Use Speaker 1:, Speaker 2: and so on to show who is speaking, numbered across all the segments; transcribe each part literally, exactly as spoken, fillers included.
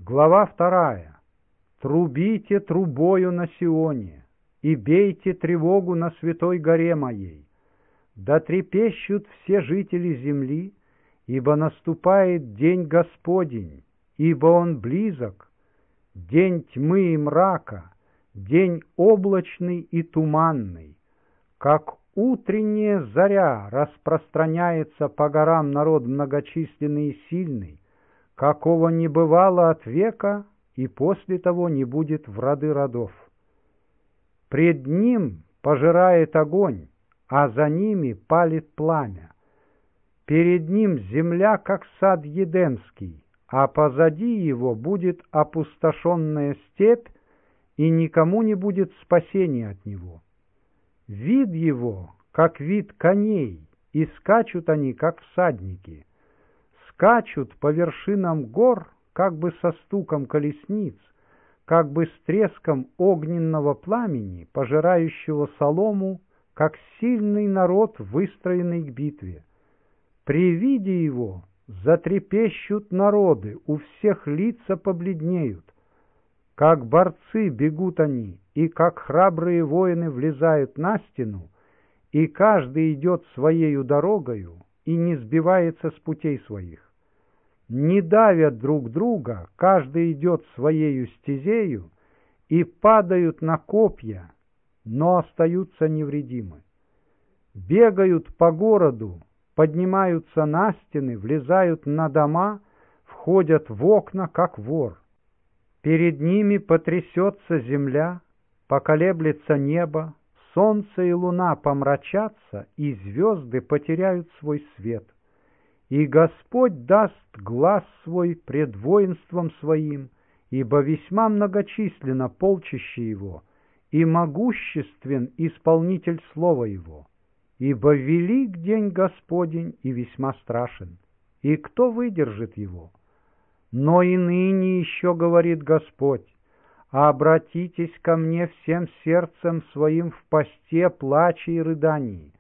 Speaker 1: Глава вторая. Трубите трубою на Сионе, и бейте тревогу на святой горе моей. Да трепещут все жители земли, ибо наступает день Господень, ибо он близок, день тьмы и мрака, день облачный и туманный. Как утренняя заря распространяется по горам народ многочисленный и сильный, какого не бывало от века, и после того не будет в роды родов. Пред ним пожирает огонь, а за ними палит пламя. Перед ним земля, как сад Едемский, а позади его будет опустошенная степь, и никому не будет спасения от него. Вид его, как вид коней, и скачут они, как всадники. Скачут по вершинам гор, как бы со стуком колесниц, как бы с треском огненного пламени, пожирающего солому, как сильный народ, выстроенный к битве. При виде его затрепещут народы, у всех лица побледнеют. Как борцы бегут они, и как храбрые воины влезают на стену, и каждый идет своею дорогою и не сбивается с путей своих. Не давят друг друга, каждый идет своею стезею, и падают на копья, но остаются невредимы. Бегают по городу, поднимаются на стены, влезают на дома, входят в окна, как вор. Перед ними потрясется земля, поколеблется небо, солнце и луна помрачатся, и звезды потеряют свой свет. И Господь даст глас свой пред воинством своим, ибо весьма многочисленно полчище его, и могуществен исполнитель слова его. Ибо велик день Господень и весьма страшен, и кто выдержит его? Но и ныне еще говорит Господь: обратитесь ко мне всем сердцем своим в посте, плаче и рыдании.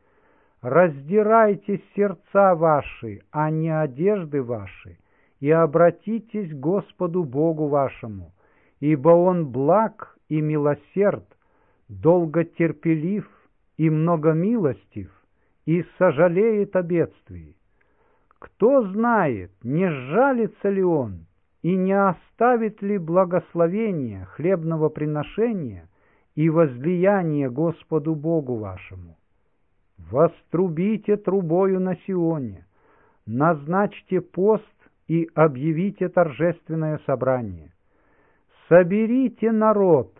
Speaker 1: Раздирайте сердца ваши, а не одежды ваши, и обратитесь к Господу Богу вашему, ибо Он благ и милосерд, долготерпелив и многомилостив, и сожалеет о бедствии. Кто знает, не сжалится ли Он, и не оставит ли благословения хлебного приношения и возлияния Господу Богу вашему? Вострубите трубою на Сионе, назначьте пост и объявите торжественное собрание. Соберите народ,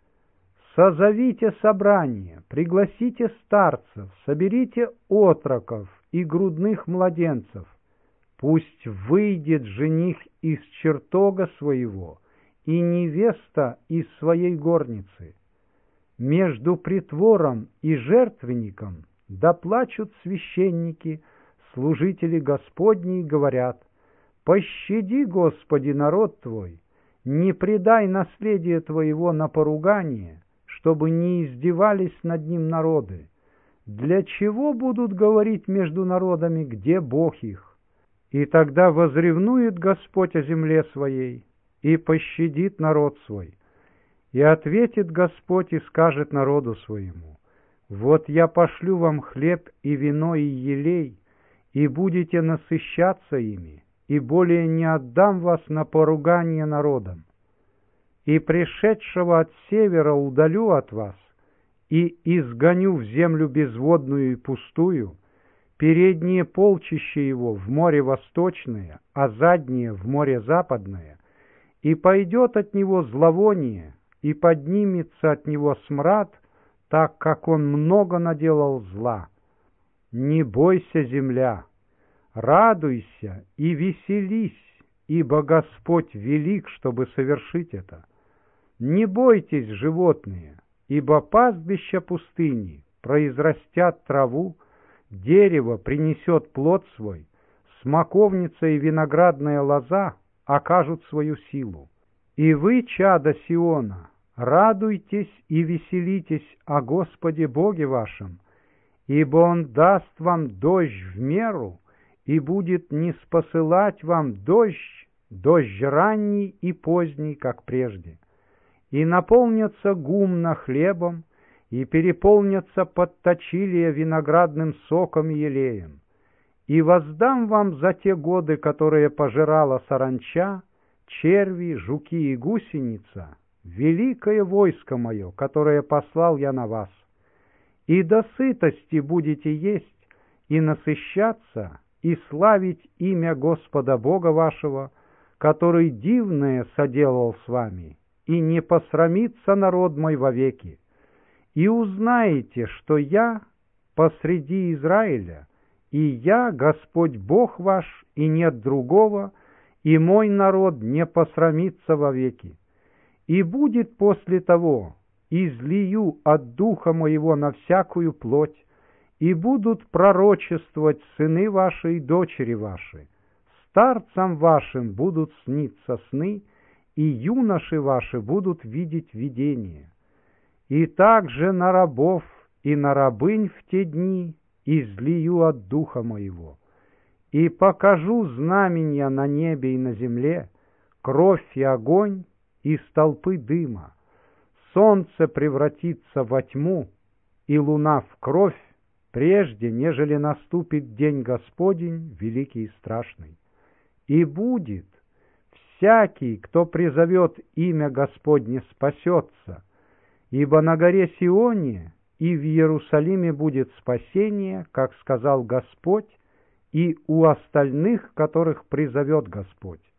Speaker 1: созовите собрание, пригласите старцев, соберите отроков и грудных младенцев. Пусть выйдет жених из чертога своего и невеста из своей горницы. Между притвором и жертвенником да плачут священники, служители Господни, и говорят: «Пощади, Господи, народ Твой, не предай наследие Твоего на поругание, чтобы не издевались над ним народы. Для чего будут говорить между народами, где Бог их? И тогда возревнует Господь о земле своей и пощадит народ свой. И ответит Господь и скажет народу своему: вот я пошлю вам хлеб и вино и елей, и будете насыщаться ими, и более не отдам вас на поругание народам. И пришедшего от севера удалю от вас, и изгоню в землю безводную и пустую, передние полчище его в море восточное, а заднее в море западное, и пойдет от него зловоние, и поднимется от него смрад, так как он много наделал зла. Не бойся, земля, радуйся и веселись, ибо Господь велик, чтобы совершить это. Не бойтесь, животные, ибо пастбища пустыни произрастят траву, дерево принесет плод свой, смоковница и виноградная лоза окажут свою силу. И вы, чада Сиона, радуйтесь и веселитесь о Господе Боге вашем, ибо Он даст вам дождь в меру и будет ниспосылать вам дождь дождь ранний и поздний, как прежде. И наполнятся гумна хлебом, и переполнятся подточилия виноградным соком и елеем. И воздам вам за те годы, которые пожирала саранча, черви, жуки и гусеница, великое войско мое, которое послал я на вас. И до сытости будете есть, и насыщаться, и славить имя Господа Бога вашего, который дивное соделал с вами, и не посрамится народ мой вовеки. И узнаете, что я посреди Израиля, и я Господь Бог ваш, и нет другого, и мой народ не посрамится вовеки. И будет после того, излию от духа моего на всякую плоть, и будут пророчествовать сыны ваши и дочери ваши, старцам вашим будут сниться сны, и юноши ваши будут видеть видения. И также на рабов и на рабынь в те дни излию от духа моего, и покажу знамения на небе и на земле, кровь и огонь и столпы дыма. Солнце превратится во тьму, и луна в кровь, прежде, нежели наступит день Господень, великий и страшный. И будет, всякий, кто призовет имя Господне, спасется, ибо на горе Сионе и в Иерусалиме будет спасение, как сказал Господь, и у остальных, которых призовет Господь.